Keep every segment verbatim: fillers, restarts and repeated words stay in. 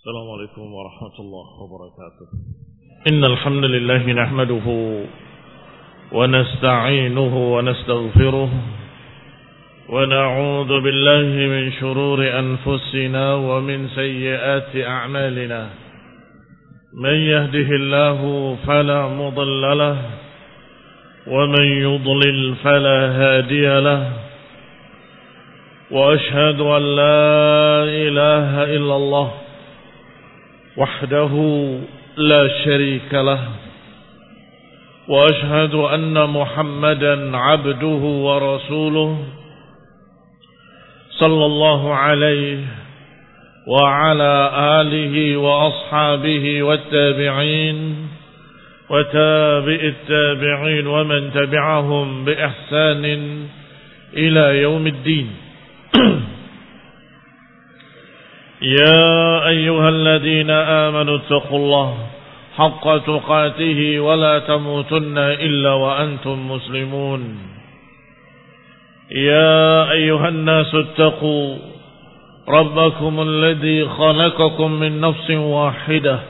السلام عليكم ورحمة الله وبركاته. إن الحمد لله نحمده ونستعينه ونستغفره ونعوذ بالله من شرور أنفسنا ومن سيئات أعمالنا. من يهده الله فلا مضل له ومن يضلل فلا هادي له. وأشهد أن لا إله إلا الله وحده لا شريك له. وأشهد أن محمدا عبده ورسوله صلى الله عليه وعلى آله وأصحابه والتابعين وتابع التابعين ومن تبعهم بإحسان إلى يوم الدين. يا أيها الذين آمنوا اتقوا الله حق تقاته ولا تموتن إلا وأنتم مسلمون. يا أيها الناس اتقوا ربكم الذي خلقكم من نفس واحدة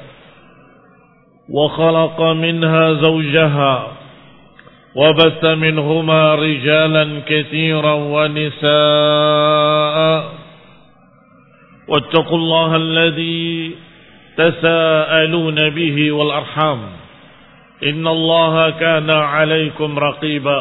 وخلق منها زوجها وبث منهما رجالا كثيرا ونساء. واتقوا الله الذي تساءلون به والأرحام إن الله كان عليكم رقيبا.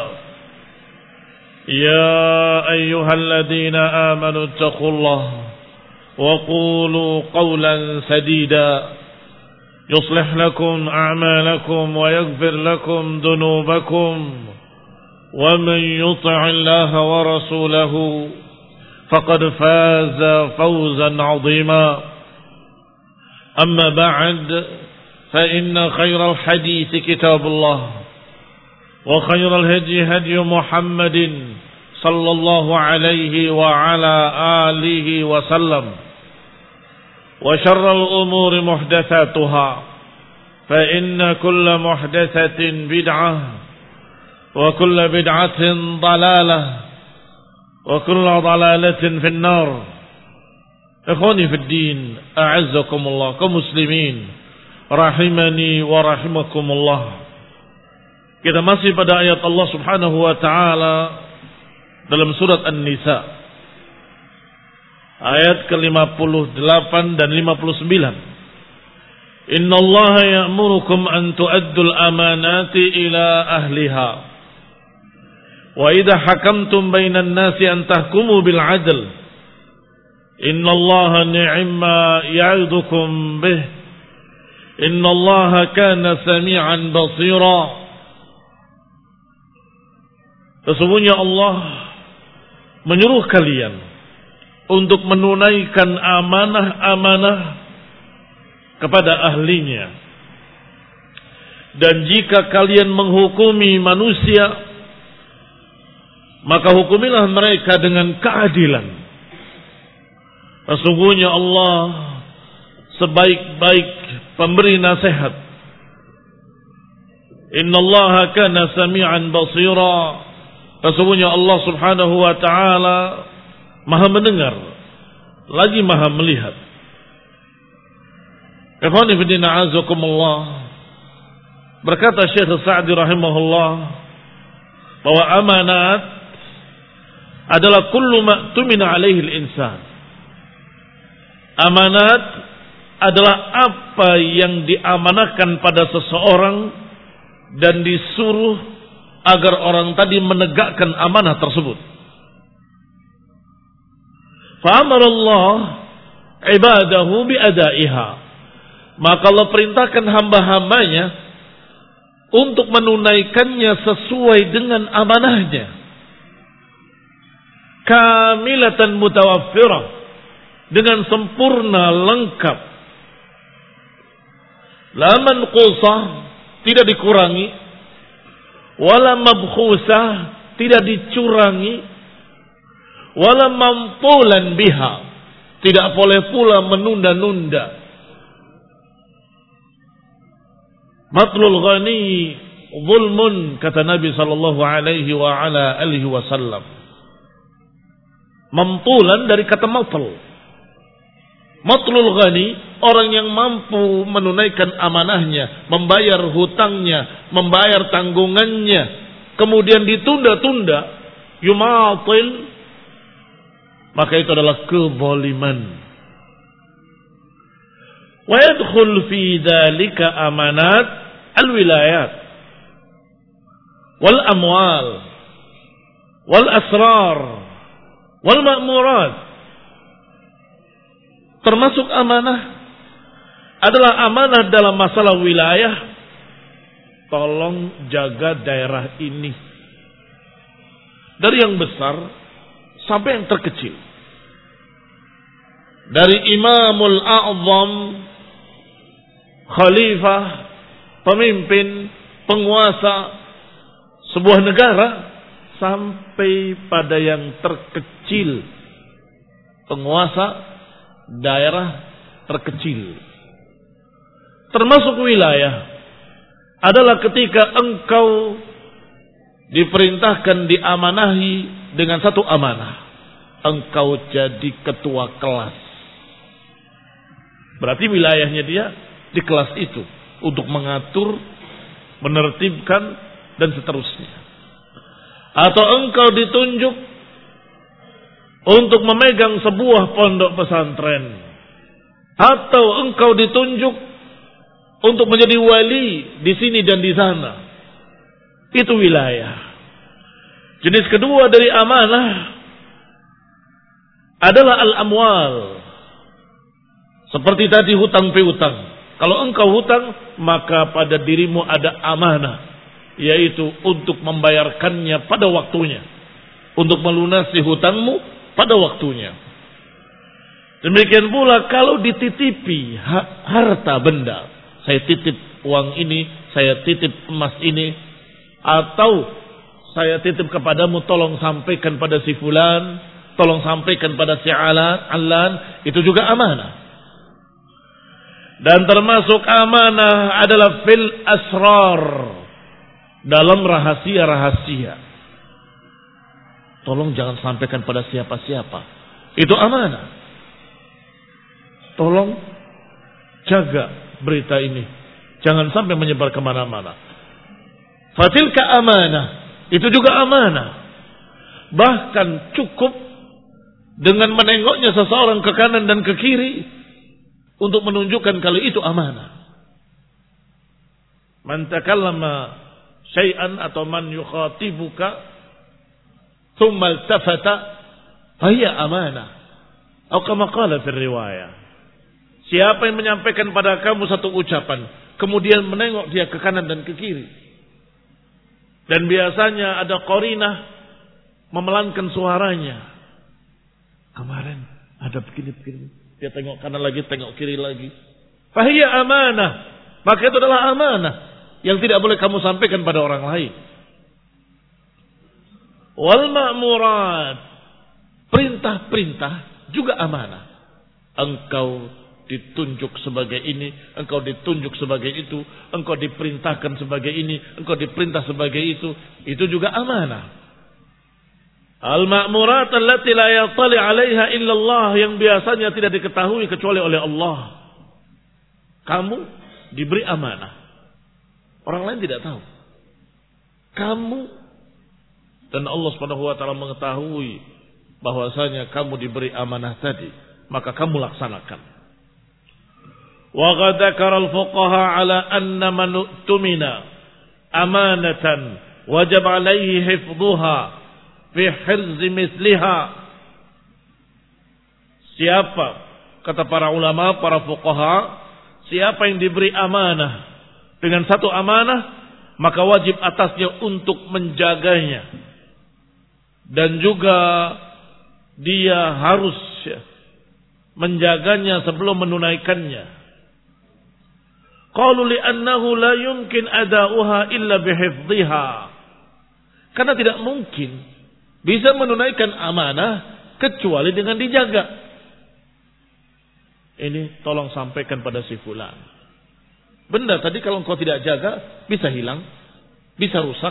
يا أيها الذين آمنوا اتقوا الله وقولوا قولا سديدا يصلح لكم أعمالكم ويغفر لكم ذنوبكم ومن يطع الله ورسوله فقد فاز فوزا عظيما. أما بعد فإن خير الحديث كتاب الله وخير الهدي هدي محمد صلى الله عليه وعلى آله وسلم. وشر الأمور محدثاتها فإن كل محدثة بدعة وكل بدعة ضلالة وكل ضلالة في النار. إخواني في الدين أعزكم الله كمسلمين rahimani wa rahimakumullah. Kita masih pada ayat Allah Subhanahu wa taala dalam surat An-Nisa ayat ke lima puluh delapan dan lima puluh sembilan. Innallaha ya'murukum an tu'addul amanati ila ahliha wa idha hakamtum bainan nasi an tahkumu bil 'adl. Innallaha ni'ma ya'idukum bih. Innallaha kana sami'an basira. Sesungguhnya Allah menyuruh kalian untuk menunaikan amanah-amanah kepada ahlinya. Dan jika kalian menghukumi manusia, maka hukumilah mereka dengan keadilan. Sesungguhnya Allah sebaik-baik pemberi nasihat. Innallaha kana sami'an basira. Sesungguhnya Allah Subhanahu wa taala Maha mendengar lagi Maha melihat. Ikhwani fi din a'azakumullah. Berkata Syekh Sa'di rahimahullah bahwa amanat adalah kullu ma tumina alaihi al-insan. Amanat adalah apa yang diamanahkan pada seseorang dan disuruh agar orang tadi menegakkan amanah tersebut. Fa'amara Allah ibadahu bi'adaiha. Maka Allah perintahkan hamba-hambanya untuk menunaikannya sesuai dengan amanahnya. Kamilatan mutawaffirah, dengan sempurna, lengkap. La manqusah, tidak dikurangi. Wala mabkhusah, tidak dicurangi. Wala mamtulan biha, tidak boleh pula menunda-nunda. Matlul ghani zulmun, kata Nabi sallallahu alaihi wa ala alihi wasallam. Mamtulan dari kata matl. Matlul ghani, orang yang mampu menunaikan amanahnya, membayar hutangnya, membayar tanggungannya, kemudian ditunda-tunda, yumatil, maka itu adalah kezaliman. Wa yadkhul fi dzalika amanat al-wilayat wal amwal wal asrar wal ma'murat. Termasuk amanah adalah amanah dalam masalah wilayah. Tolong jaga daerah ini, dari yang besar sampai yang terkecil, dari imamul a'zam, khalifah, pemimpin, penguasa sebuah negara, sampai pada yang terkecil, penguasa daerah terkecil. Termasuk wilayah adalah ketika engkau diperintahkan, diamanahi dengan satu amanah, engkau jadi ketua kelas. Berarti wilayahnya dia di kelas itu untuk mengatur, menertibkan dan seterusnya. Atau engkau ditunjuk untuk memegang sebuah pondok pesantren, atau engkau ditunjuk untuk menjadi wali di sini dan di sana, itu wilayah. Jenis kedua dari amanah adalah al-amwal. Seperti tadi hutang piutang. Kalau engkau hutang, maka pada dirimu ada amanah, yaitu untuk membayarkannya pada waktunya, untuk melunasi hutangmu pada waktunya. Demikian pula kalau dititipi harta benda, saya titip uang ini, saya titip emas ini, atau saya titip kepadamu, tolong sampaikan pada si fulan, tolong sampaikan pada si alan, itu juga amanah. Dan termasuk amanah adalah fil asrar, dalam rahasia-rahasia. Tolong jangan sampaikan pada siapa-siapa. Itu amanah. Tolong jaga berita ini. Jangan sampai menyebar kemana-mana. Fatilka amanah. Itu juga amanah. Bahkan cukup dengan menengoknya seseorang ke kanan dan ke kiri untuk menunjukkan kalau itu amanah. Man takallama syai'an atau man yukhatibuka ثم التفت فهي amanah, atau kama qala fi riwayah. Siapa yang menyampaikan pada kamu satu ucapan, kemudian menengok dia ke kanan dan ke kiri, dan biasanya ada qarinah memelankan suaranya. Kemarin ada begini-begini, dia tengok kanan lagi, tengok kiri lagi. Fahiya amanah, maka itu adalah amanah yang tidak boleh kamu sampaikan pada orang lain. Wal ma'murat, perintah-perintah juga amanah. Engkau ditunjuk sebagai ini, engkau ditunjuk sebagai itu, engkau diperintahkan sebagai ini, engkau diperintah sebagai itu, itu juga amanah. Al ma'murat allati la yatali 'alaiha illa Allah, yang biasanya tidak diketahui kecuali oleh Allah. Kamu diberi amanah, orang lain tidak tahu. Kamu dan Allah Subhanahu wa taala mengetahui bahwasanya kamu diberi amanah tadi, maka kamu laksanakan. Wa qad dzakara al-fuqaha 'ala anna man tumina amanatan wajib 'alaihi hifdhuha fi hirz misliha. Siapa, kata para ulama, para fuqaha, siapa yang diberi amanah dengan satu amanah, maka wajib atasnya untuk menjaganya. Dan juga dia harus menjaganya sebelum menunaikannya. Qalu li'annahu la yumkin ada'uha illa bihifdhiha. Karena tidak mungkin bisa menunaikan amanah kecuali dengan dijaga. Ini tolong sampaikan pada si fulan. Benda tadi kalau engkau tidak jaga, bisa hilang, bisa rusak,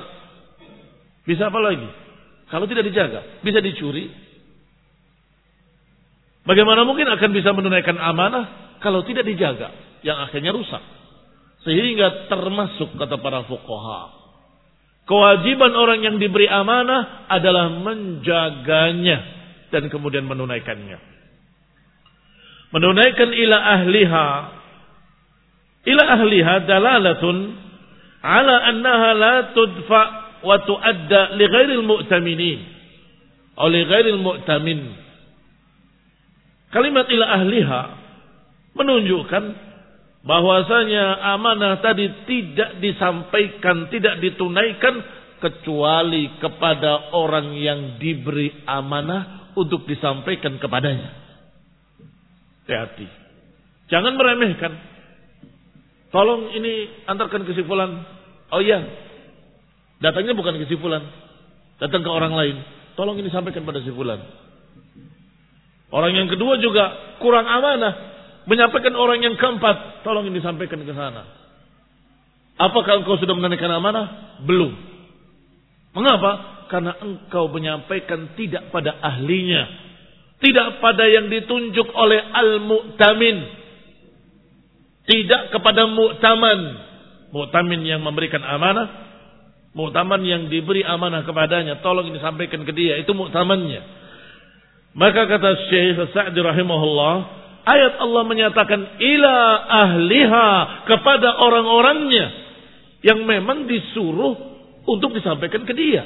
bisa apa lagi? Kalau tidak dijaga, bisa dicuri. Bagaimana mungkin akan bisa menunaikan amanah kalau tidak dijaga, yang akhirnya rusak. Sehingga termasuk kata para fuqaha, kewajiban orang yang diberi amanah adalah menjaganya dan kemudian menunaikannya. Menunaikan ila ahliha. Ila ahliha dalalatun ala annaha la tudfa wa tuadda li ghairil mu'taminin. Atau li ghairil mu'tamin. Kalimat ila ahliha menunjukkan bahwasanya amanah tadi tidak disampaikan, tidak ditunaikan kecuali kepada orang yang diberi amanah untuk disampaikan kepadanya. Hati-hati. Jangan meremehkan. Tolong ini antarkan ke si fulan. Oh iya. Datangnya bukan ke si fulan. Datang ke orang lain. Tolong ini sampaikan pada si fulan. Orang yang kedua juga kurang amanah. Menyampaikan orang yang keempat. Tolong ini sampaikan ke sana. Apakah engkau sudah menunaikan amanah? Belum. Mengapa? Karena engkau menyampaikan tidak pada ahlinya. Tidak pada yang ditunjuk oleh al-mu'tamin. Tidak kepada mu'taman. Mu'tamin yang memberikan amanah. Mu'taman yang diberi amanah kepadanya. Tolong ini sampaikan ke dia. Itu mu'tamannya. Maka kata Syekh Sa'di rahimahullah. Ayat Allah menyatakan ila ahliha. Kepada orang-orangnya. Yang memang disuruh untuk disampaikan ke dia.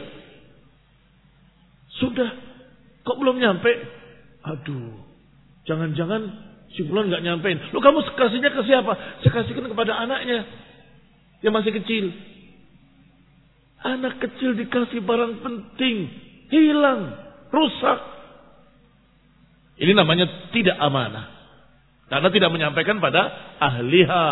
Sudah. Kok belum nyampe? Aduh, jangan-jangan si fulan nggak nyampein. Lu kamu kasihnya ke siapa? Saya kasihkan kepada anaknya yang masih kecil. Anak kecil dikasih barang penting, hilang, rusak. Ini namanya tidak amanah. Karena tidak menyampaikan pada ahliha.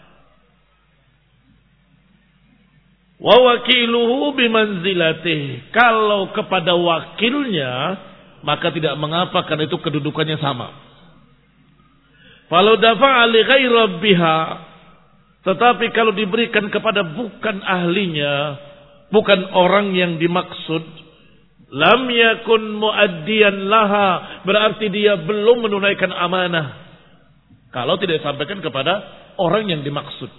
Wa wakiluhu bimanzilatih. Kalau kepada wakilnya, maka tidak mengapa karena itu kedudukannya sama. Falau dafa'a li ghairi rabbiha, tetapi kalau diberikan kepada bukan ahlinya, bukan orang yang dimaksud, lam yakun muaddiyan laha, berarti dia belum menunaikan amanah. Kalau tidak disampaikan kepada orang yang dimaksud.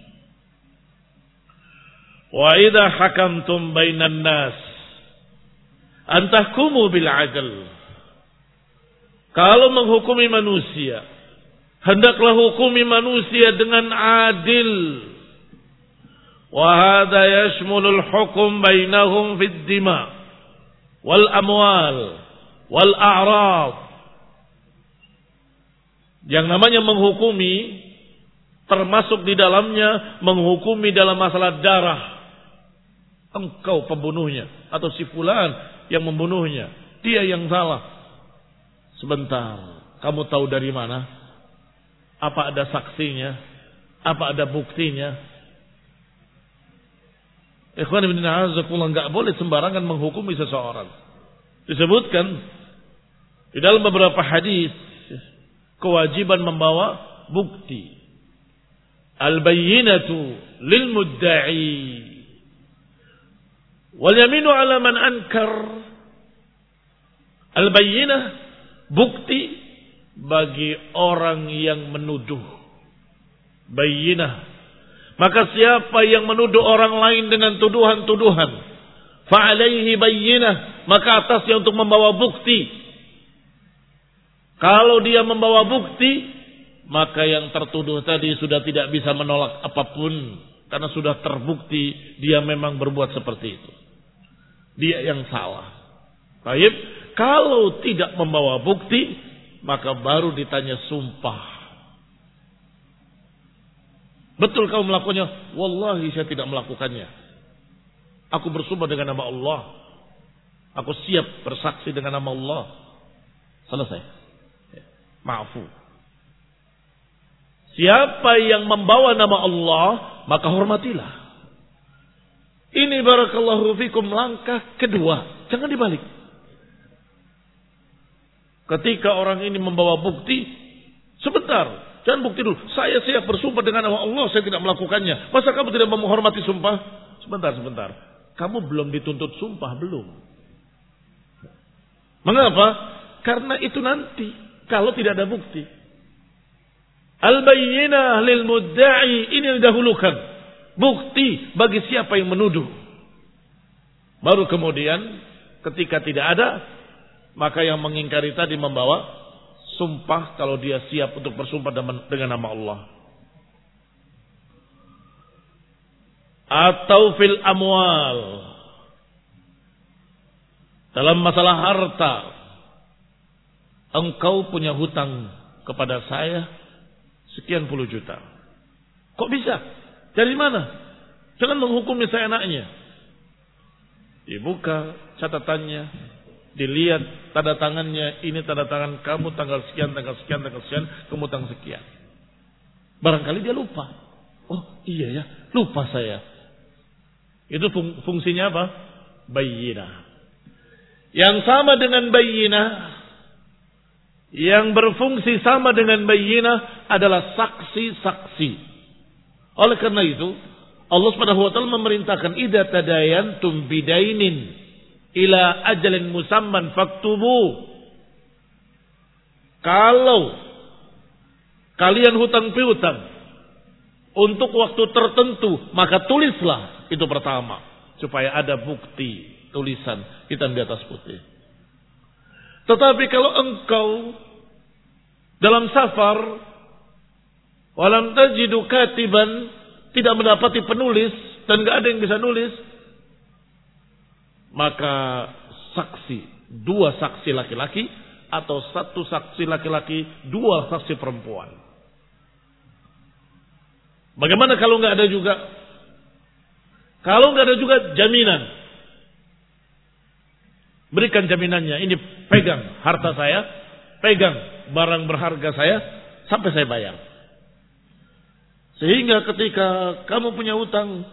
Wa idza hakamtum bainan nas antahkumu bil adl. Kalau menghukumi manusia, hendaklah hukumi manusia dengan adil. Wa hadha yashmulul hukm bainahum fid dima wal amwal wal a'rad. Yang namanya menghukumi termasuk di dalamnya menghukumi dalam masalah darah. Engkau pembunuhnya atau si fulan yang membunuhnya, dia yang salah. Sebentar, kamu tahu dari mana? Apa ada saksinya? Apa ada buktinya? Ikhwan ibn a'azakullah, enggak boleh sembarangan menghukumi seseorang. Disebutkan di dalam beberapa hadis kewajiban membawa bukti. Al-bayyinatu lil mudda'i wal yaminu ala man ankar. Al-bayyinah, bukti bagi orang yang menuduh. Bayyinah. Maka siapa yang menuduh orang lain dengan tuduhan-tuduhan, fa'alaihi bayyinah, maka atasnya untuk membawa bukti. Kalau dia membawa bukti, maka yang tertuduh tadi sudah tidak bisa menolak apapun, karena sudah terbukti dia memang berbuat seperti itu. Dia yang salah. Baik, kalau tidak membawa bukti, maka baru ditanya sumpah. Betul kamu melakukannya? Wallahi saya tidak melakukannya. Aku bersumpah dengan nama Allah. Aku siap bersaksi dengan nama Allah. Selesai. Maafu. Siapa yang membawa nama Allah, maka hormatilah. Ini barakallahu fikum langkah kedua. Jangan dibalik. Ketika orang ini membawa bukti, sebentar, jangan bukti dulu. Saya siap bersumpah dengan nama Allah, saya tidak melakukannya. Masa kamu tidak menghormati sumpah? Sebentar, sebentar. Kamu belum dituntut sumpah, belum. Mengapa? Karena itu nanti. kalau tidak ada bukti. Al-bayyinah lil mudda'i, ini didahulukan. Bukti bagi siapa yang menuduh. Baru kemudian ketika tidak ada, maka yang mengingkari tadi membawa sumpah kalau dia siap untuk bersumpah dengan nama Allah. Atau fil amwal, dalam masalah harta, engkau punya hutang kepada saya sekian puluh juta. Kok bisa? Dari mana? Jangan menghukumi saya enaknya. Dibuka catatannya, dilihat tanda tangannya, ini tanda tangan kamu tanggal sekian, tanggal sekian, tanggal sekian, kamu tanggal sekian. Barangkali dia lupa. Oh iya ya, lupa saya. Itu fung, fungsinya apa? Bayyinah. Yang sama dengan bayyinah, yang berfungsi sama dengan bayyinah adalah saksi-saksi. Oleh karena itu, Allah Subhanahu wa taala memerintahkan idza tadayantum bidainin ila ajalin musamman faktubu. Kalau kalian hutang piutang untuk waktu tertentu, maka tulislah. Itu pertama, supaya ada bukti tulisan hitam di atas putih. Tetapi kalau engkau dalam safar, walam tajidu katiban, tidak mendapati penulis dan gak ada yang bisa nulis, maka saksi, dua saksi laki-laki atau satu saksi laki-laki, dua saksi perempuan. Bagaimana kalau gak ada juga? Kalau nggak ada juga jaminan, berikan jaminannya. Ini pegang harta saya, pegang barang berharga saya sampai saya bayar. Sehingga ketika kamu punya utang,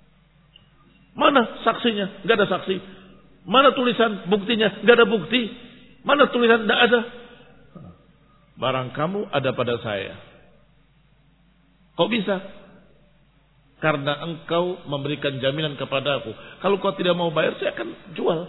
mana saksinya? Nggak ada saksi. Mana tulisan buktinya? Nggak ada bukti. Mana tulisan? Nggak ada. Barang kamu ada pada saya. Kok bisa? Karena engkau memberikan jaminan kepadaku. Kalau kau tidak mau bayar, saya akan jual.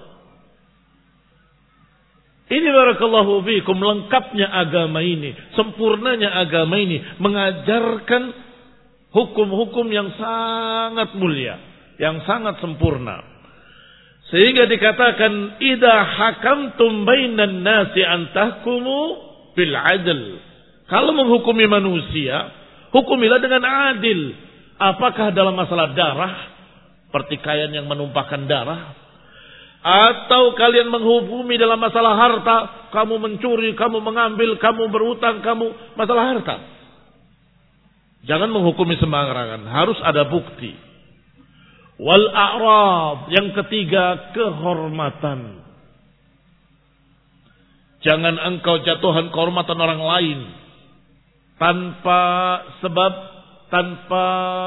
Ini barakallahu fiikum, lengkapnya agama ini, sempurnanya agama ini, mengajarkan hukum-hukum yang sangat mulia, yang sangat sempurna. Sehingga dikatakan, idza hakamtum bainan nasi an tahkumu bil adl. Kalau menghukumi manusia, hukumilah dengan adil. Apakah dalam masalah darah, pertikaian yang menumpahkan darah, atau kalian menghukumi dalam masalah harta, kamu mencuri, kamu mengambil, kamu berutang, kamu masalah harta. Jangan menghukumi sembarangan, harus ada bukti. Wal a'rad, yang ketiga, kehormatan. Jangan engkau jatuhkan kehormatan orang lain tanpa sebab, tanpa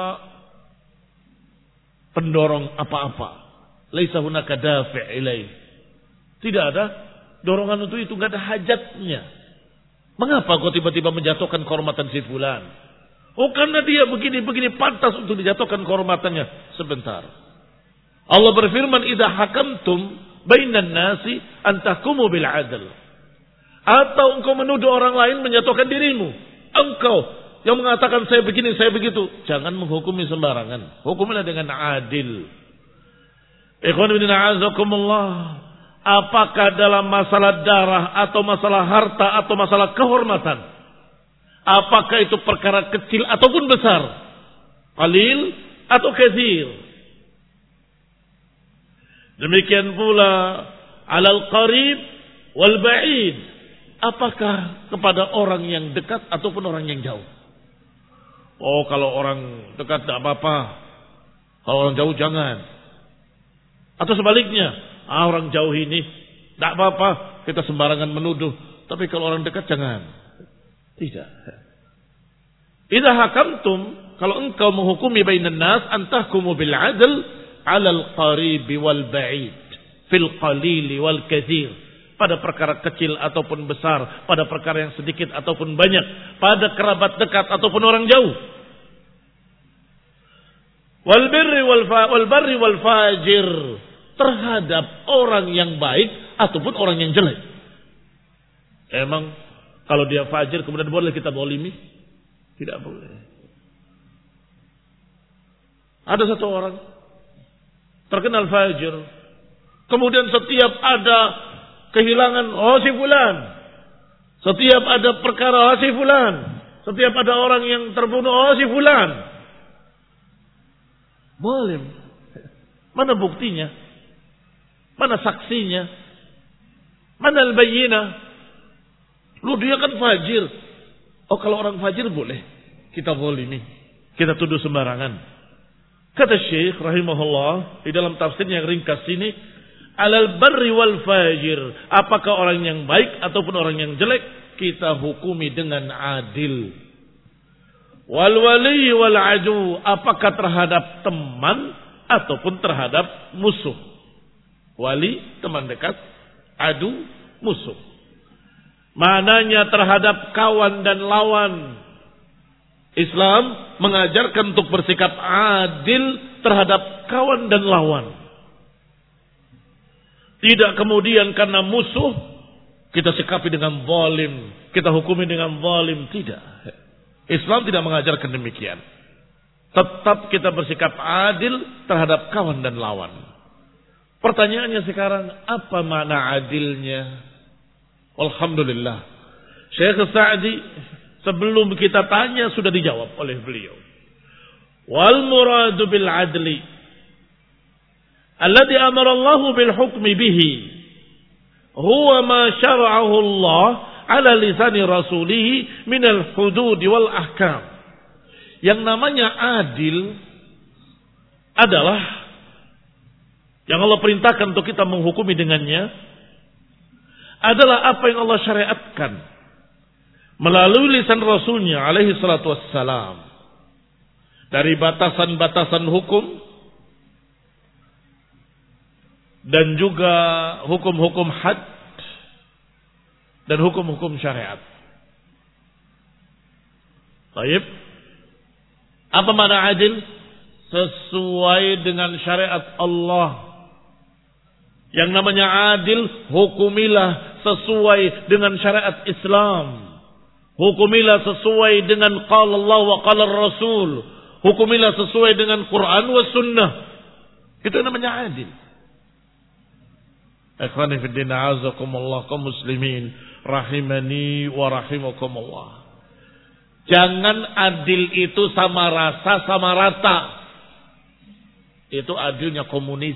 pendorong apa-apa. Laisa hunaka dafi' ilaih. Tidak ada dorongan untuk itu, enggak ada hajatnya. Mengapa kau tiba-tiba menjatuhkan kehormatan si fulan? Oh, karena dia begini-begini pantas untuk dijatuhkan kehormatannya. Sebentar. Allah berfirman, idza hakamtum bainan nasi an tahkumu bil adl. Atau engkau menuduh orang lain menjatuhkan dirimu. Engkau yang mengatakan saya begini, saya begitu. Jangan menghukumi sembarangan. Hukumilah dengan adil. Ikhwan fillah a'azakumullah. Apakah dalam masalah darah atau masalah harta atau masalah kehormatan, apakah itu perkara kecil ataupun besar, qalil atau katsir? Demikian pula alal qarib wal ba'id. Apakah kepada orang yang dekat ataupun orang yang jauh? Oh, kalau orang dekat tidak apa-apa, kalau orang jauh jangan. Atau sebaliknya, ah, orang jauh ini tidak apa-apa, kita sembarangan menuduh. Tapi kalau orang dekat jangan. Tidak. Idza hakamtum, kalau engkau menghukumi bainan nas, antahkumu bil adl 'alal qarib wal ba'id, fil qalil wal katsir. Pada perkara kecil ataupun besar, pada perkara yang sedikit ataupun banyak, pada kerabat dekat ataupun orang jauh. Wal birri wal fa wal barri wal fajir, terhadap orang yang baik ataupun orang yang jelek. Emang Kalau dia fajir kemudian boleh kita zalimi? Tidak boleh. Ada satu orang terkenal fajir, kemudian setiap ada kehilangan, oh si fulan. Setiap ada perkara, oh si fulan. Setiap ada orang yang terbunuh, oh si fulan. Boleh. Mana buktinya? Mana saksinya? Mana al-bayyinah? Lu dia kan fajir. Oh kalau orang fajir boleh kita zalimi, kita tuduh sembarangan. Kata Syekh rahimahullah di dalam tafsirnya yang ringkas ini, alal barri wal fajir, apakah orang yang baik ataupun orang yang jelek kita hukumi dengan adil. Wal wali wal adu, apakah terhadap teman ataupun terhadap musuh. Wali teman dekat, adu musuh. Mananya terhadap kawan dan lawan. Islam mengajarkan untuk bersikap adil terhadap kawan dan lawan. Tidak kemudian karena musuh kita sikapi dengan zalim, kita hukumi dengan zalim, tidak. Islam tidak mengajarkan demikian. Tetap kita bersikap adil terhadap kawan dan lawan. Pertanyaannya sekarang, apa makna adilnya? Alhamdulillah, Syekh Sa'di sebelum kita tanya sudah dijawab oleh beliau. Wal muradu bil adli alladhi amara Allah bil hukmi bihi huwa ma syara'ahu Allah ala lisani rasulih min al hudud wal ahkam. Yang namanya adil adalah yang Allah perintahkan untuk kita menghukumi dengannya adalah apa yang Allah syariatkan melalui lisan Rasulnya alaihi salatu wassalam, dari batasan-batasan hukum dan juga hukum-hukum had dan hukum-hukum syariat. Baik. Apa makna adil? Sesuai dengan syariat Allah. Yang namanya adil, hukumilah sesuai dengan syariat Islam. Hukumilah sesuai dengan qala Allah wa qala Rasul. Hukumilah sesuai dengan Quran wa sunnah. Itu namanya adil. Ikhwani fi din, a'azakumullah kaum muslimin rahimani wa rahimakumullah. Jangan adil itu sama rasa sama rata. Itu adilnya komunis.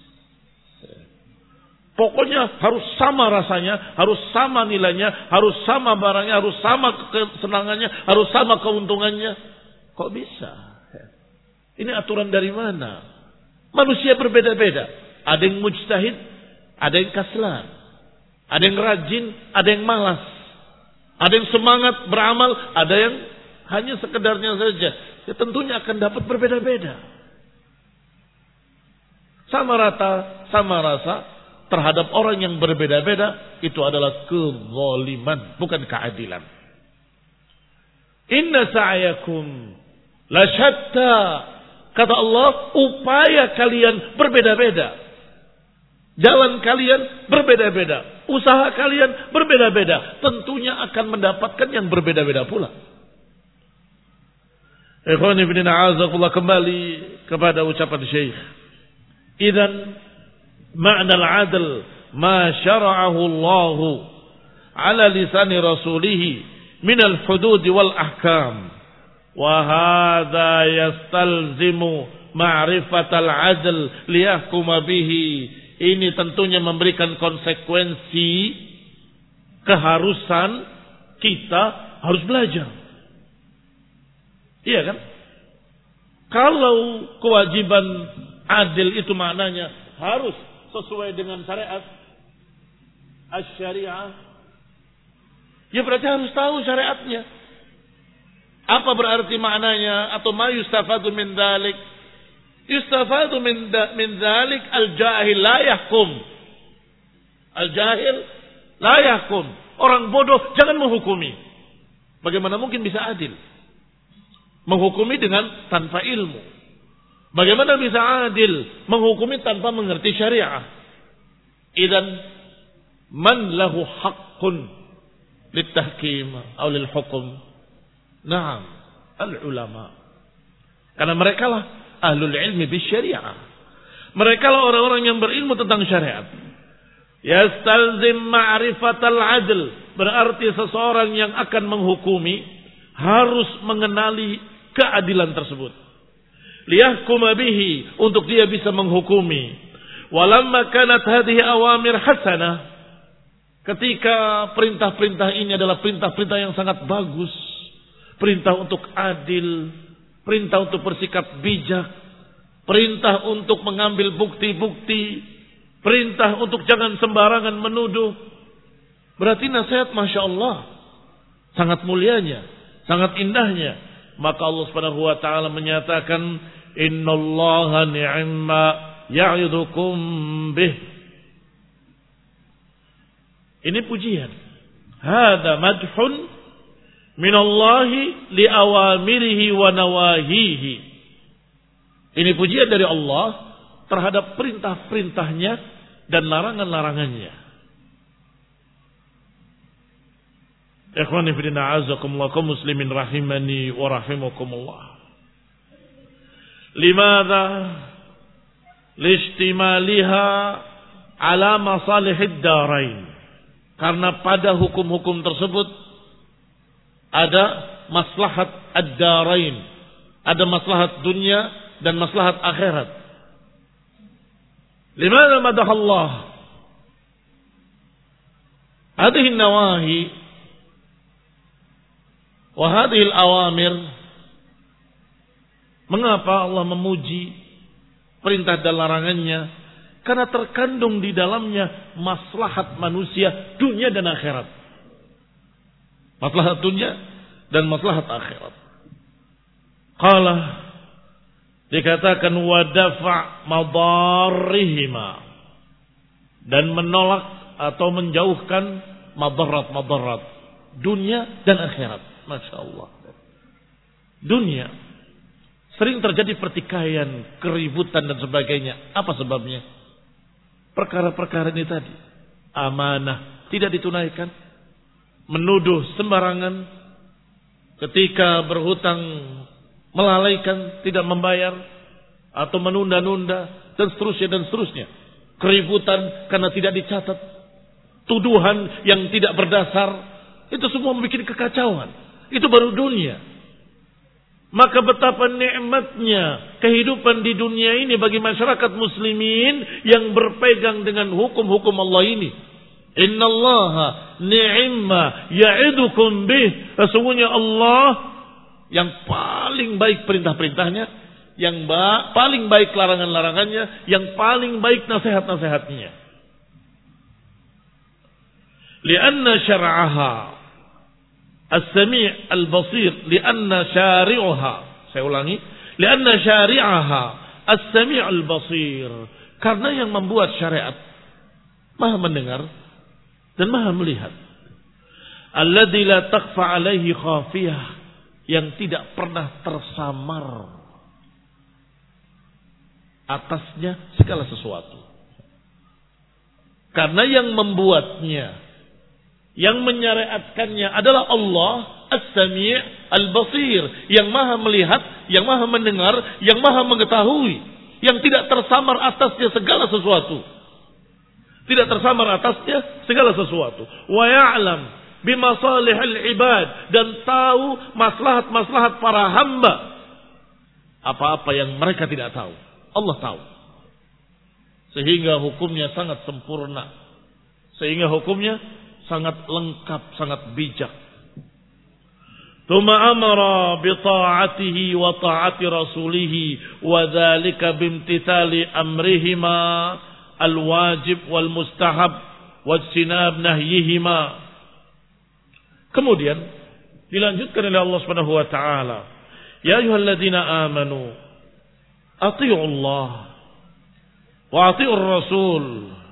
Pokoknya harus sama rasanya, harus sama nilainya, harus sama barangnya, harus sama kesenangannya, harus sama keuntungannya. Kok bisa? Ini aturan dari mana? Manusia berbeda-beda. Ada yang mujtahid, ada yang kaslan, ada yang rajin, ada yang malas, ada yang semangat beramal, ada yang hanya sekedarnya saja. Ya tentunya akan dapat berbeda-beda. Sama rata, sama rasa. Terhadap orang yang berbeda-beda itu adalah kezaliman, bukan keadilan. Inna sa'yakum la syatta. Kata Allah, upaya kalian berbeda-beda. Jalan kalian berbeda-beda. Usaha kalian berbeda-beda. Tentunya akan mendapatkan yang berbeda-beda pula. Ikhwani fillah, a'azakumullah, kembali kepada ucapan Syekh. Idzan ma'na al-'adl ma syara'ahu Allah 'ala lisani rasulih min al-hudud wal ahkam wa hadha yastalzimu ma'rifat al-'adl liyahkuma bihi. Ini tentunya memberikan konsekuensi keharusan kita harus belajar. Iya kan? Kalau kewajiban adil itu maknanya harus sesuai dengan syariat asy-syariah, ya berarti harus tahu syariatnya. Apa berarti maknanya? Atau ma yustafadu min dzalik? Yustafadu min min dzalik al-jahil la yahkum. Al-jahil la yahkum. Orang bodoh jangan menghukumi. Bagaimana mungkin bisa adil? Menghukumi dengan tanpa ilmu. Bagaimana bisa adil menghukumi tanpa mengerti syariah? Idzan man lahu haqqun litahkim atau lil hukum? Naam, al-ulama. Karena mereka lah ahlul ilmi bisyariah. Mereka lah orang-orang yang berilmu tentang syariat. Yastalzim ma'rifatal adl. Berarti seseorang yang akan menghukumi harus mengenali keadilan tersebut. Liyahkuma bihi, untuk dia bisa menghukumi. Walamma kanat hadhihi awamir hasanah. Ketika perintah-perintah ini adalah perintah-perintah yang sangat bagus. Perintah untuk adil, perintah untuk bersikap bijak, perintah untuk mengambil bukti-bukti, perintah untuk jangan sembarangan menuduh. Berarti nasihat Masya Allah sangat mulianya, sangat indahnya. Maka Allah Subhanahu wa taala menyatakan, innallaha ni'ma ya'idukum bih. Ini pujian. Hada madhun minallahi liawamirihi wa nawahihi. Ini pujian dari Allah terhadap perintah-perintahnya dan larangan-larangannya. Ikhwani fillah, a'azakumullah, kaum muslimin rahimani wa rahimakumullah. Limadha listimaliha ala masalihid darain. Karena pada hukum-hukum tersebut ada maslahat ad-darain, ada maslahat dunia dan maslahat akhirat. Limadha madahallah hadhihi nawahi wa hadhihi al-awamir. Mengapa Allah memuji perintah dan larangannya? Karena terkandung di dalamnya maslahat manusia dunia dan akhirat. Maslahat dunia dan maslahat akhirat. Qala, dikatakan wadafa madarrihima, dan menolak atau menjauhkan madarat-madarat dunia dan akhirat. Masya Allah. Dunia sering terjadi pertikaian, keributan dan sebagainya. Apa sebabnya? Perkara-perkara ini tadi. Amanah tidak ditunaikan, menuduh sembarangan, ketika berhutang melalaikan, tidak membayar atau menunda-nunda dan seterusnya dan seterusnya. Keributan karena tidak dicatat, tuduhan yang tidak berdasar, itu semua membuat kekacauan. Itu baru dunia. Maka betapa nikmatnya kehidupan di dunia ini bagi masyarakat muslimin yang berpegang dengan hukum-hukum Allah ini. Innallaha ni'ma ya'idukum bih. Sesungguhnya Allah yang paling baik perintah-perintahnya, yang ba- paling baik larangan-larangannya, yang paling baik nasihat-nasihatnya. Lianna syar'aha as-sami' al-basir, lianna syari'uha. Saya ulangi, lianna syari'aha as-sami' al-basir. Karena yang membuat syariat Maha mendengar dan Maha melihat. Alladzi la takhfa alaihi khafiyah, yang tidak pernah tersamar atasnya segala sesuatu. Karena yang membuatnya, yang menyariatkannya adalah Allah As-Sami' Al-Basir, yang Maha melihat, yang Maha mendengar, yang Maha mengetahui, yang tidak tersamar atasnya segala sesuatu. Tidak tersamar atasnya segala sesuatu. Wa ya'lam bimasalihil ibad, dan tahu maslahat-maslahat para hamba. Apa-apa yang mereka tidak tahu, Allah tahu. Sehingga hukumnya sangat sempurna. Sehingga hukumnya sangat lengkap, sangat bijak. Tsumma amara bi ta'atihi wa ta'ati rasulih, wa dzalika bimtithali amrihima al-wajib wal mustahab wa ijtinab nahyihima. Kemudian dilanjutkan oleh Allah Subhanahu wa taala, ya ayyuhalladzina amanu athi'u Allah wa athi'ur rasul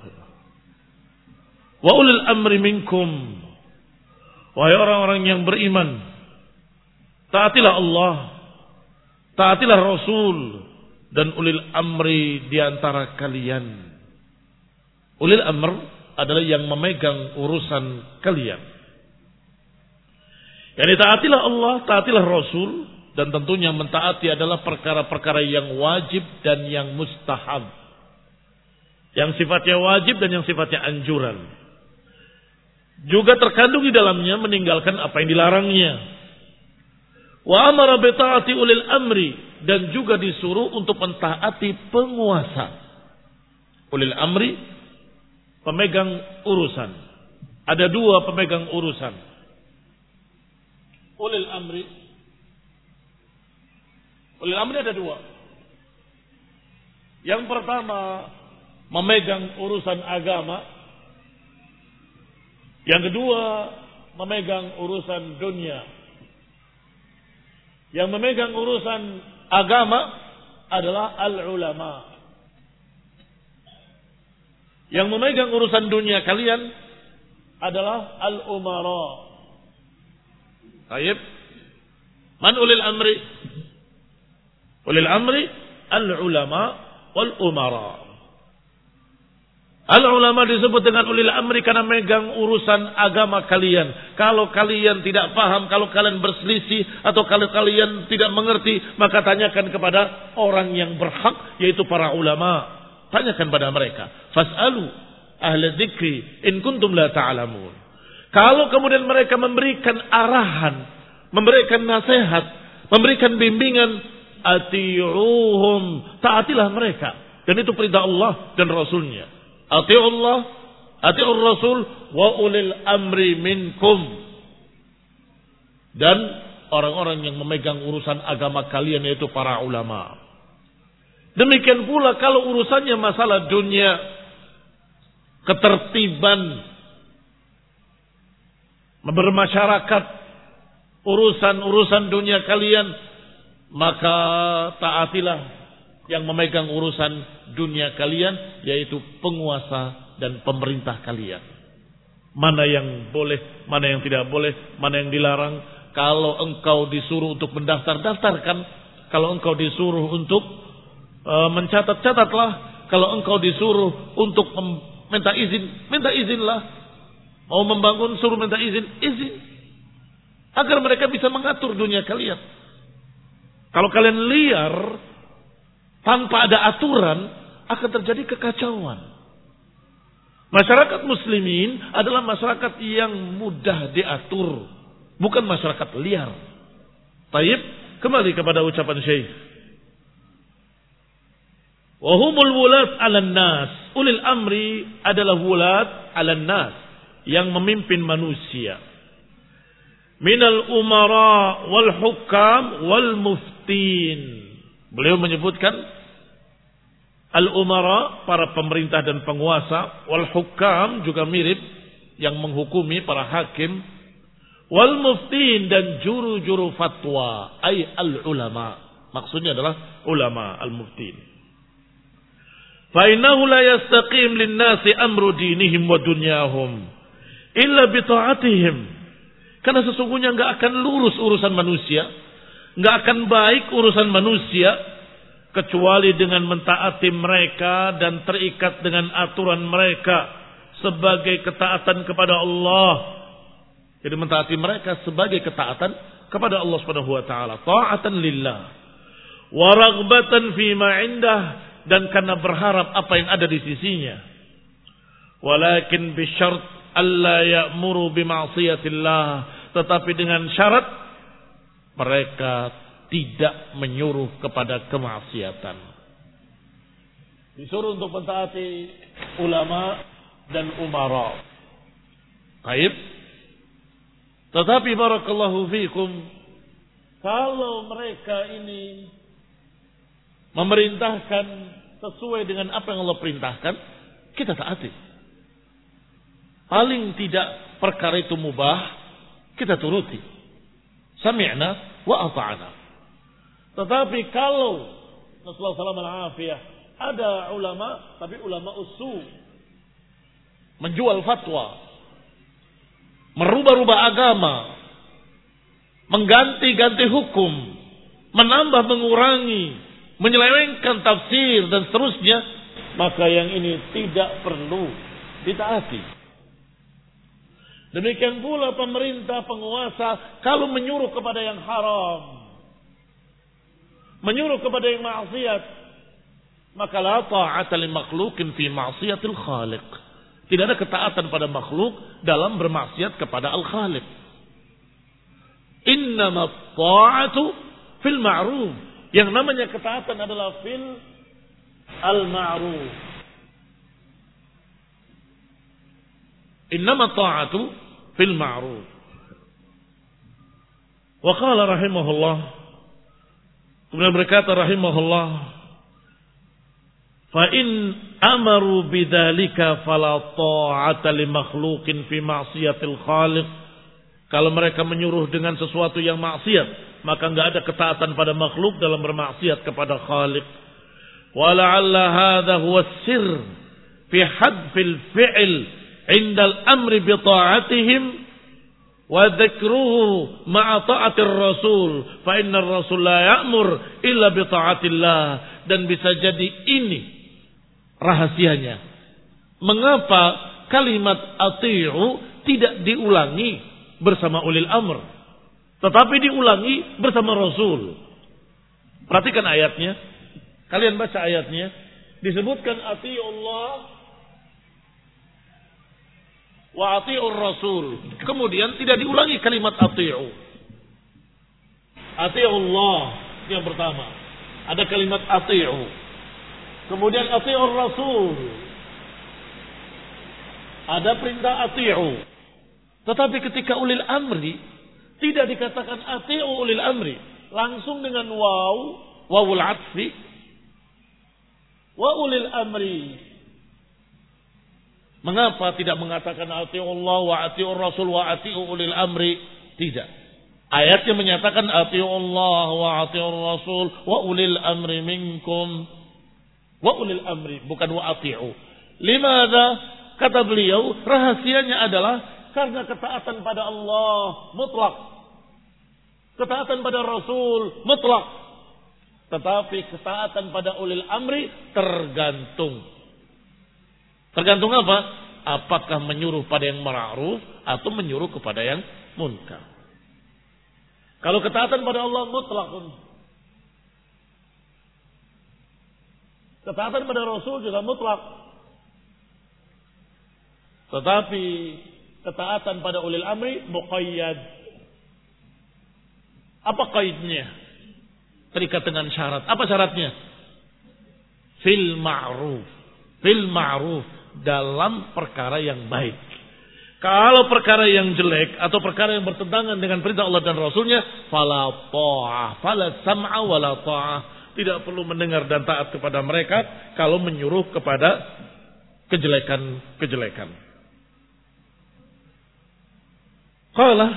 wa ulil amri minkum. Wahai orang-orang yang beriman, taatilah Allah, taatilah Rasul, dan ulil amri di antara kalian. Ulil amr adalah yang memegang urusan kalian. Yani taatilah Allah, taatilah Rasul, dan tentunya mentaati adalah perkara-perkara yang wajib dan yang mustahab. Yang sifatnya wajib dan yang sifatnya anjuran. Juga terkandung di dalamnya meninggalkan apa yang dilarangnya. Wa amara bi ta'ati ulil amri, dan juga disuruh untuk mentaati penguasa. Ulil amri, pemegang urusan. Ada dua pemegang urusan. Ulil amri. Ulil amri ada dua. Yang pertama, memegang urusan agama. Yang kedua, memegang urusan dunia. Yang memegang urusan agama adalah al-ulama. Yang memegang urusan dunia kalian adalah al-umara. Baik. Man ulil amri? Ulil amri al-ulama wal umara. Al-ulama disebut dengan ulil amri karena megang urusan agama kalian. Kalau kalian tidak paham, kalau kalian berselisih, atau kalau kalian tidak mengerti, maka tanyakan kepada orang yang berhak, yaitu para ulama. Tanyakan pada mereka. Fas'alu ahla dzikri in kuntum la ta'lamun. Kalau kemudian mereka memberikan arahan, memberikan nasihat, memberikan bimbingan, ati'uhum, taatilah mereka. Dan itu perintah Allah dan Rasulnya. Ati'ullah, ati'ur Rasul, wa ulil amri minkum. Dan orang-orang yang memegang urusan agama kalian, yaitu para ulama. Demikian pula kalau urusannya masalah dunia, ketertiban bermasyarakat, urusan-urusan dunia kalian, maka taatilah yang memegang urusan dunia kalian, yaitu penguasa dan pemerintah kalian. Mana yang boleh, mana yang tidak boleh, mana yang dilarang. Kalau engkau disuruh untuk mendaftar, daftarkan. Kalau engkau disuruh untuk e, mencatat, catatlah. Kalau engkau disuruh untuk minta izin, minta izinlah. Mau membangun, suruh minta izin, izin. Agar mereka bisa mengatur dunia kalian. Kalau kalian liar, tanpa ada aturan, akan terjadi kekacauan. Masyarakat muslimin adalah masyarakat yang mudah diatur, bukan masyarakat liar. Taib, kembali kepada ucapan Syekh. Wa humul wulat 'alan nas. Ulil amri adalah wulat 'alan nas, yang memimpin manusia. Minal umara wal hukam wal muftin. Beliau menyebutkan al-umara, para pemerintah dan penguasa, wal hukam juga mirip, yang menghukumi, para hakim, wal muftin, dan juru-juru fatwa, ay al-ulama. Maksudnya adalah ulama, al-muftin. Fa innahu la yastaqim lin-nasi amru dinihim wa dunyahum illa bi ta'atihim. Karena sesungguhnya enggak akan lurus urusan manusia, enggak akan baik urusan manusia, kecuali dengan mentaati mereka dan terikat dengan aturan mereka sebagai ketaatan kepada Allah. Jadi mentaati mereka sebagai ketaatan kepada Allah Subhanahu wa taala, ta'atan lillah. Wa raghbatan fi ma 'indah, dan karena berharap apa yang ada di sisinya. Walakin bi syart alla ya'muru bi ma'siyatillah, tetapi dengan syarat mereka tidak menyuruh kepada kemaksiatan. Disuruh untuk mentaati ulama dan umara. Baik. Tetapi barakallahu fikum, kalau mereka ini memerintahkan sesuai dengan apa yang Allah perintahkan, kita taati. Paling tidak perkara itu mubah, kita turuti. Sami'na wa ata'na. Tetapi kalau Rasulullah sallallahu alaihi wasallam ada ulama, tapi ulama usul, menjual fatwa, merubah-rubah agama, mengganti-ganti hukum, menambah, mengurangi, menyelewengkan tafsir dan seterusnya, maka yang ini tidak perlu ditaati. Demikian pula pemerintah, penguasa, kalau menyuruh kepada yang haram, menyuruh kepada yang maksiat, maka la ta'ata li makhluqin fi ma'siyatil khaliq. Tidak ada ketaatan pada makhluk dalam bermaksiat kepada al-Khaliq. Innama ta'atu fil ma'ruf. Yang namanya ketaatan adalah fil al-ma'ruf. Innama ta'atu fil ma'ruf. Wa qala rahimahullah, kemudian berkata rahimahullah, fa in amaru bidzalika fala ta'ata li makhluqin fi ma'siyatil khaliq. Kalau mereka menyuruh dengan sesuatu yang maksiat, maka enggak ada ketaatan pada makhluk dalam bermaksiat kepada Khaliq. Wa la'alla hadha huwa sirr fi hadfil fi'l 'inda al-amri bi ta'atihim wa dzikruhu ma'a ta'atir rasul, fa inna ar-rasul la ya'mur illa bi ta'atillah. Dan bisa jadi ini rahasianya. Mengapa kalimat ati'u tidak diulangi bersama ulil amr, tetapi diulangi bersama Rasul? Perhatikan ayatnya. Kalian baca ayatnya. Disebutkan ati'ullah wa ati'ur rasul. Kemudian tidak diulangi kalimat ati'u. Ati'ullah yang pertama. Ada kalimat ati'u. Kemudian ati'ur rasul. Ada perintah ati'u. Tetapi ketika ulil amri tidak dikatakan ati'u ulil amri, langsung dengan waw, wawul atfi, wa ulil amri. Mengapa tidak mengatakan ati'u Allah wa ati'ur rasul wa ati'u ulil amri? Tidak. Ayatnya menyatakan ati'u Allah wa ati'ur rasul wa ulil amri minkum. Wa ulil amri, bukan wa ati'u. Limadha? Kata beliau, rahasianya adalah karena ketaatan pada Allah mutlak, ketaatan pada Rasul mutlak, tetapi ketaatan pada ulil amri tergantung. Tergantung apa? Apakah menyuruh pada yang ma'ruf atau menyuruh kepada yang munkar. Kalau ketaatan pada Allah mutlakun, ketaatan pada Rasul juga mutlak, tetapi ketaatan pada ulil amri muqayyad. Apa qaidnya? Terikat dengan syarat. Apa syaratnya? Fil ma'ruf. Fil ma'ruf, dalam perkara yang baik. Kalau perkara yang jelek atau perkara yang bertentangan dengan perintah Allah dan Rasulnya, fala ta'ah, fala sam'a wala ta'ah. Tidak perlu mendengar dan taat kepada mereka kalau menyuruh kepada kejelekan-kejelekan. Qala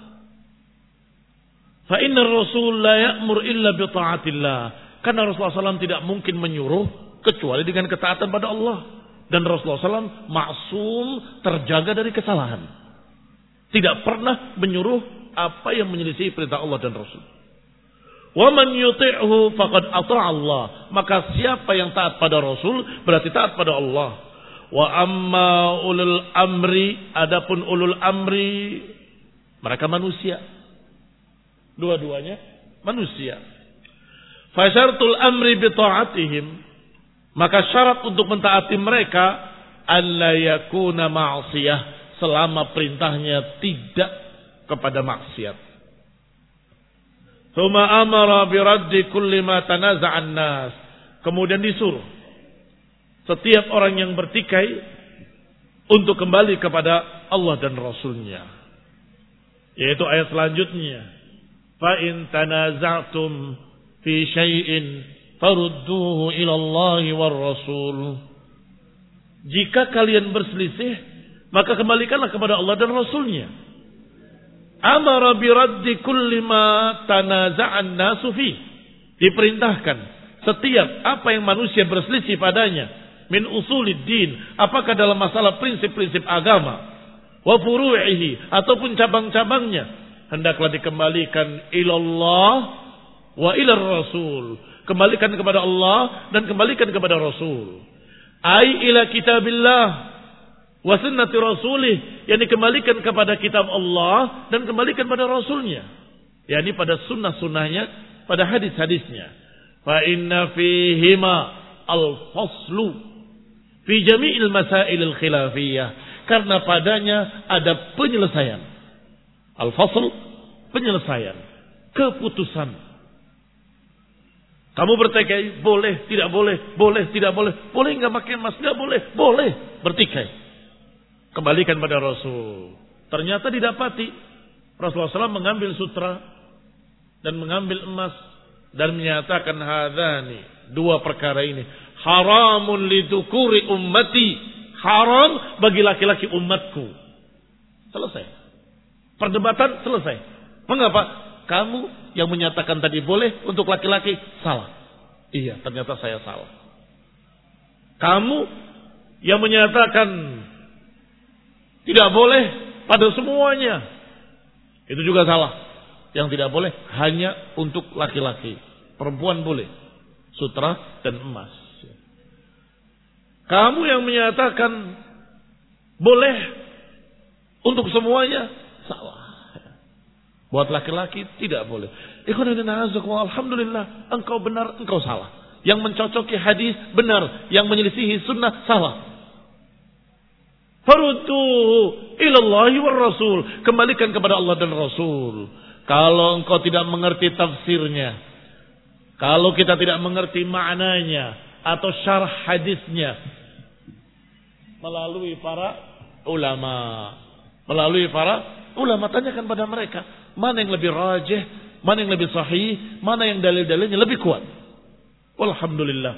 fa inna ar-rasul la ya'mur illa bi ta'atillah. Karena Rasulullah shallallahu alaihi wasallam tidak mungkin menyuruh kecuali dengan ketaatan pada Allah. Dan Rasulullah shallallahu alaihi wasallam maksum, terjaga dari kesalahan. Tidak pernah menyuruh apa yang menyelisih perintah Allah dan Rasul. Wa man yuti'hu faqad ata'a Allah. Maka siapa yang taat pada Rasul berarti taat pada Allah. Wa amma ulul amri, adapun ulul amri, mereka manusia. Dua-duanya manusia. Fasyartul amri bi ta'atihim, maka syarat untuk mentaati mereka alla yakuna ma'siyah, selama perintahnya tidak kepada maksiat. Tsumma amara bi raddi kulli ma tanaza'an nas. Kemudian disuruh setiap orang yang bertikai untuk kembali kepada Allah dan Rasulnya. Yaitu ayat selanjutnya. Fa in tanaza'tum fi syai'in farudduhu ila Allah war Rasul. Jika kalian berselisih, maka kembalikanlah kepada Allah dan Rasulnya. Amara bi raddi kulli ma tanaza'an nasu fi. Diperintahkan setiap apa yang manusia berselisih padanya, min usuliddin, apakah dalam masalah prinsip-prinsip agama, wa furu'ihi, ataupun cabang-cabangnya, hendaklah dikembalikan ilallah wa ilar rasul. Kembalikan kepada Allah dan kembalikan kepada Rasul. Ai ila kitabillah wa sunnati rasulih, yang dikembalikan kepada kitab Allah dan kembalikan pada rasulnya, yakni pada sunnah-sunnahnya, pada hadis-hadisnya. Fa inna fihima al-faslu fi jami'il masail al-khilafiyah, karena padanya ada penyelesaian. Al-fasl, penyelesaian, keputusan. Kamu bertikai, boleh, tidak boleh, boleh, tidak boleh, boleh enggak pakai emas, enggak boleh, boleh bertikai. Kembalikan pada Rasul. Ternyata didapati Rasulullah shallallahu alaihi wasallam mengambil sutra dan mengambil emas dan menyatakan hadani, dua perkara ini haramun lidukuri ummati, haram bagi laki-laki umatku. Selesai. Perdebatan selesai. Mengapa? Kamu yang menyatakan tadi boleh untuk laki-laki salah. Iya, ternyata saya salah. Kamu yang menyatakan tidak boleh pada semuanya, itu juga salah. Yang tidak boleh hanya untuk laki-laki. Perempuan boleh. Sutra dan emas. Kamu yang menyatakan boleh untuk semuanya, salah. Buat laki-laki tidak boleh. Alhamdulillah, engkau benar, engkau salah. Yang mencocoki hadis benar, yang menyelisihi sunnah salah. Farudduhu ilallahi war rasul, kembalikan kepada Allah dan Rasul. Kalau engkau tidak mengerti tafsirnya, kalau kita tidak mengerti maknanya atau syarah hadisnya, melalui para ulama, melalui para ulama, tanyakan pada mereka mana yang lebih rajih, mana yang lebih sahih, mana yang dalil-dalilnya lebih kuat. Walhamdulillah.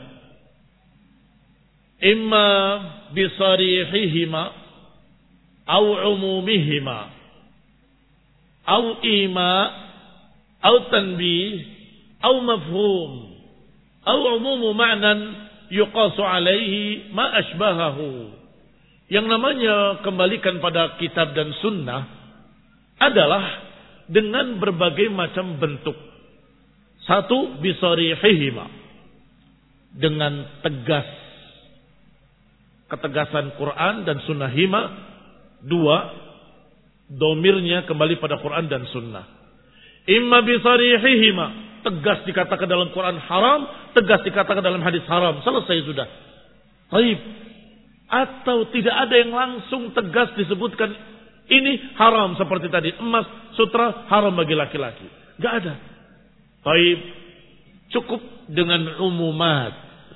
Imma bisarihihima au umumihima au ima au tanbih au mafhum au umumu ma'nan yuqasu alaihi ma ashbahahu. Yang namanya kembalikan pada kitab dan sunnah adalah dengan berbagai macam bentuk. Satu, bisarihihima, dengan tegas, ketegasan Quran dan sunnah hima. Dua, domirnya kembali pada Quran dan sunnah. Imma bisarihihima, tegas dikatakan dalam Quran haram, tegas dikatakan dalam hadis haram, selesai sudah. Baik. Atau tidak ada yang langsung tegas disebutkan ini haram seperti tadi, emas, sutra haram bagi laki-laki. Gak ada. Baik. Cukup dengan umumat,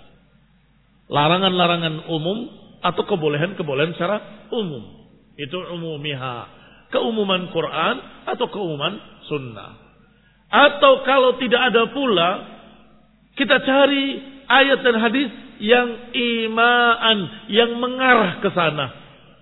larangan-larangan umum atau kebolehan-kebolehan secara umum. Itu umumiha, keumuman Quran atau keumuman sunnah. Atau kalau tidak ada pula, kita cari ayat dan hadis yang imaan, yang mengarah ke sana.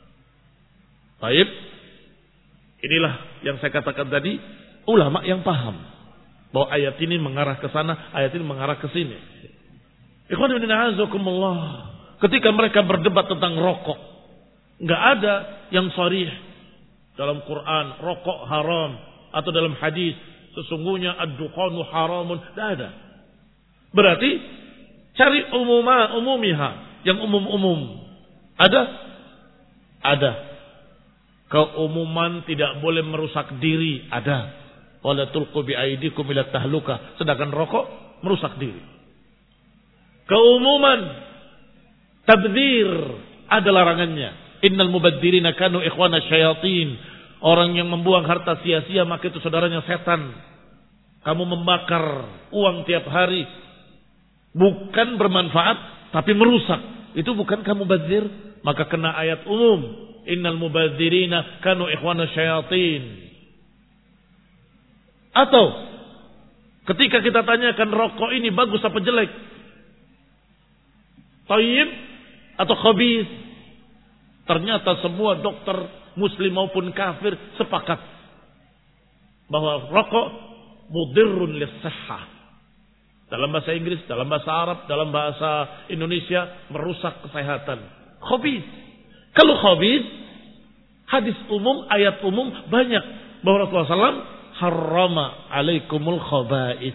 Baik. Inilah yang saya katakan tadi, ulama yang paham bahwa ayat ini mengarah ke sana, ayat ini mengarah ke sini. Ikhwan fillah, a'azakumullah. Ketika mereka berdebat tentang rokok, enggak ada yang sharih dalam Quran rokok haram atau dalam hadis sesungguhnya ad-dukhanu haramun, enggak ada. Berarti cari umumah, umumiha, yang umum-umum. Ada? Ada. Keumuman tidak boleh merusak diri, ada. Wala tulqu bi aidikum ila tahluka. Sedangkan rokok merusak diri. Keumuman tabdzir, ada larangannya. Innal mubadzirina kanu ikhwana syayatin. Orang yang membuang harta sia-sia maka itu saudaranya setan. Kamu membakar uang tiap hari, bukan bermanfaat tapi merusak, itu bukan kamu mubadzir, maka kena ayat umum. Innal mubadzirina kanu ikhwana syayatin. Atau ketika kita tanyakan rokok ini bagus apa jelek, thayyib atau khabith, ternyata semua dokter muslim maupun kafir sepakat bahwa rokok mudirrun lis-sihhah. Dalam bahasa Inggris, dalam bahasa Arab, dalam bahasa Indonesia, merusak kesehatan. Khabith. Kalau khabith, hadis umum, ayat umum banyak bahwa Rasulullah shallallahu alaihi wasallam harrama alaikumul khaba'ith,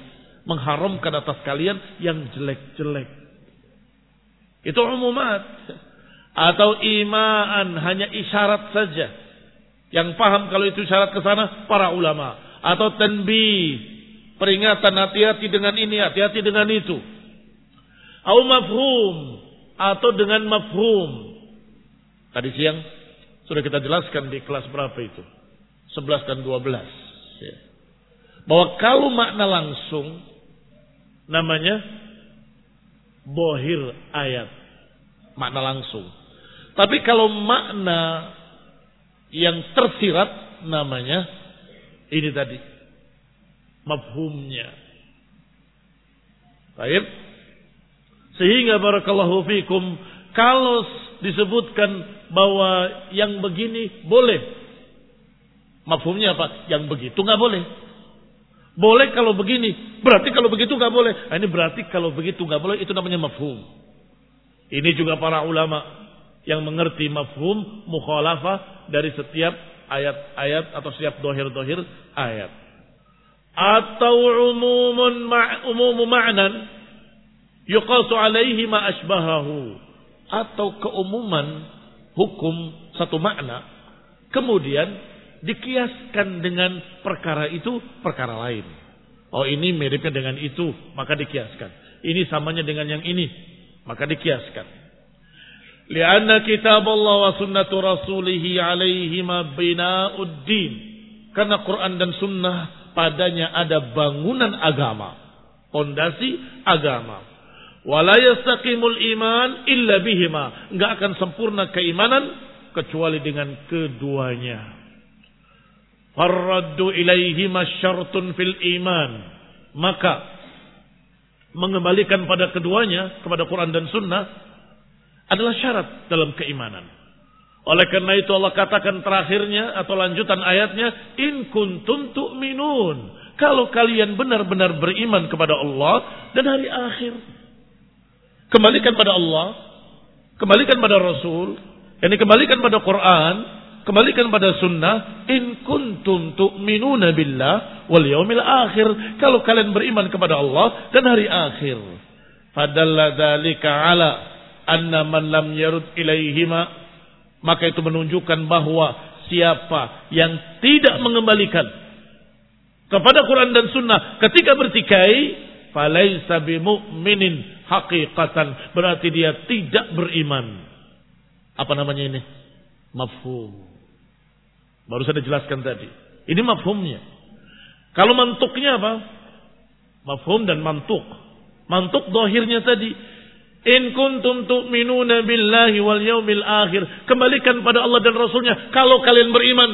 mengharamkan atas kalian yang jelek-jelek. Itu umumat. Atau imaan, hanya isyarat saja. Yang paham kalau itu isyarat ke sana para ulama. Atau tanbih, peringatan, hati-hati dengan ini, hati-hati dengan itu. Au mafhum, atau dengan mafhum. Tadi siang sudah kita jelaskan di kelas berapa itu? sebelas dan dua belas. Bahwa kalau makna langsung namanya bohir ayat. Makna langsung. Tapi kalau makna yang tersirat namanya ini tadi. Mafhumnya. Baik. Sehingga barakallahu fikum, kalau disebutkan bahwa yang begini boleh. Mafhumnya apa? Yang begitu nggak boleh. Boleh kalau begini, berarti kalau begitu nggak boleh. Nah, ini berarti kalau begitu nggak boleh, itu namanya mafhum. Ini juga para ulama yang mengerti mafhum mukhalafah dari setiap ayat-ayat atau setiap dohir-dohir ayat. Atau umumun ma' umumu ma'nan yuqasu alaihi ma asbahahu. Atau keumuman hukum satu makna kemudian dikiaskan dengan perkara itu perkara lain. Oh, ini miripnya dengan itu, maka dikiaskan. Ini samanya dengan yang ini, maka dikiaskan. Lianna kitab Allah wa sunnatu rasulihi alaihima bina'uddin. Karena Quran dan sunnah padanya ada bangunan agama, fondasi agama. Wala yastaqimul iman illa bihima. Enggak akan sempurna keimanan kecuali dengan keduanya. Farraddu ilaihima syartun fil iman. Maka mengembalikan pada keduanya, kepada Quran dan sunnah, adalah syarat dalam keimanan. Oleh karena itu Allah katakan terakhirnya atau lanjutan ayatnya, in kuntum tu'minun. Kalau kalian benar-benar beriman kepada Allah dan hari akhir. Kembalikan pada Allah, kembalikan pada Rasul, yani kembalikan pada Quran, kembalikan pada sunnah. In kuntum tu'minuna billah wal yaumil akhir. Kalau kalian beriman kepada Allah dan hari akhir. Fadalla dzalika ala anna man lam yarud ilaihima. Maka itu menunjukkan bahwa siapa yang tidak mengembalikan kepada Quran dan sunnah ketika bertikai, falaisa bimu'minin haqiqatan, berarti dia tidak beriman. Apa namanya ini? Mafhum. Baru saya jelaskan tadi. Ini mafhumnya. Kalau mantuknya apa? Mafhum dan mantuk. Mantuk dohirnya tadi. In kuntum tu'minuna billahi wal yaumil akhir. Kembalikan pada Allah dan Rasulnya kalau kalian beriman.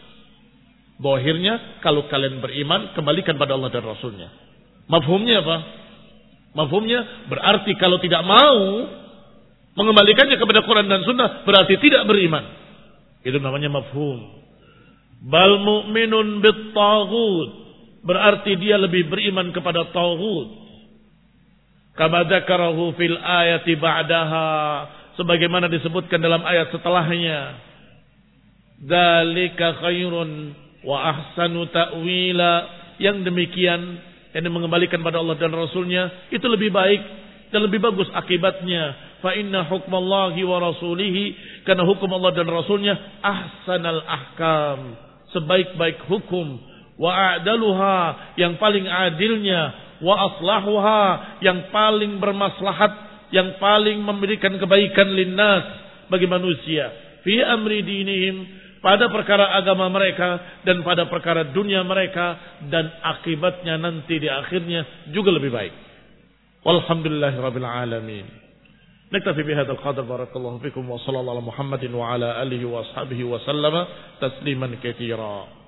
Dohirnya kalau kalian beriman, kembalikan pada Allah dan Rasulnya. Mafhumnya apa? Mafhumnya berarti kalau tidak mau mengembalikannya kepada Quran dan sunnah, berarti tidak beriman. Itu namanya mafhum. Bal mu'minun bit taghut, berarti dia lebih beriman kepada taghut. Kama dzakarahu fil ayati ba'daha, sebagaimana disebutkan dalam ayat setelahnya. Dzalika khairun wa ahsanu ta'wila, yang demikian, yang mengembalikan pada Allah dan Rasulnya, itu lebih baik dan lebih bagus akibatnya. Fa inna hukmallahi wa rasulihi, karena hukum Allah dan Rasulnya ahsanal ahkam, sebaik-baik hukum. Wa a'daluha, yang paling adilnya. Wa aslahuha, yang paling bermaslahat, yang paling memberikan kebaikan linnas, bagi manusia. Fi amri dinihim, pada perkara agama mereka dan pada perkara dunia mereka, dan akibatnya nanti di akhirnya juga lebih baik. Walhamdulillahirabbil alamin. Naktafi bihadzal qadar, barakallahu fikum wa sallallahu ala Muhammadin wa ala alihi wa ashabihi wa sallama tasliman katsira.